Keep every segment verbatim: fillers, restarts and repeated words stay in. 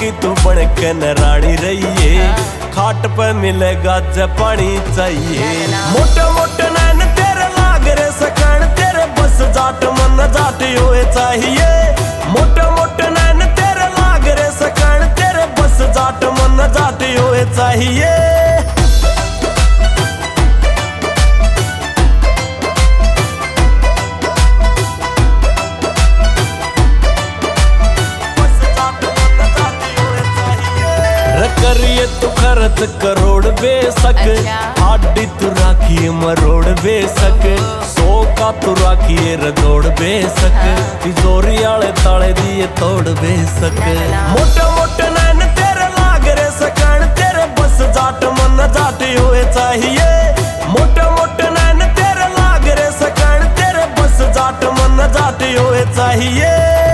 रानी तू बन के न रानी रहिए, खाट पे मिलेगा जब पानी चाहिए। मोटे मोटे नैन तेरे लाग रे सकन, तेरे बस जाट मन जाट होए चाहिए। मोटे मोटे नैन तेरे लाग रे सकन, तेरे बस जाट मन जाट होए चाहिए। करिए तू खर्च करोड़ बेसक, आडी तू राखिए मरोड़ बेसक, सौ का तू राखिए रगोड़ बेसक, तिजोरी आले ताले दिए तोड़ बेसक। मोटे मोटे नैन तेरे लाग रे सकन, तेरे बस जाट मन जाट होए चाहिए। मोटे मोटे नैन तेरे लाग रे सकन, तेरे बस जाट मन जाट होए चाहिए।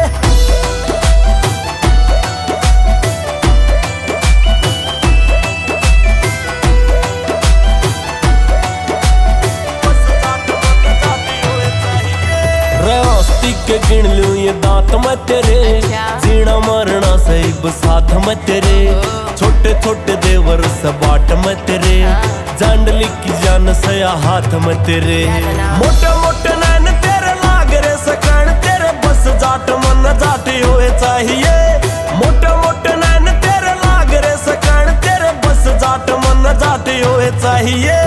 के गिन लूं ये दांत मैं तेरे, जीना मरना सही साथ मैं तेरे, छोटे छोटे देवर सबाट मैं तेरे, जांडली की जान सया हाथ मैं तेरे। मोटे मोटे नैन तेरे लाग रे सकन, तेरे बस जाट मन जाट होए चाहिए। मोटे मोटे नैन तेरे लाग रे सकन, तेरे बस जाट मन जाट होए चाहिए।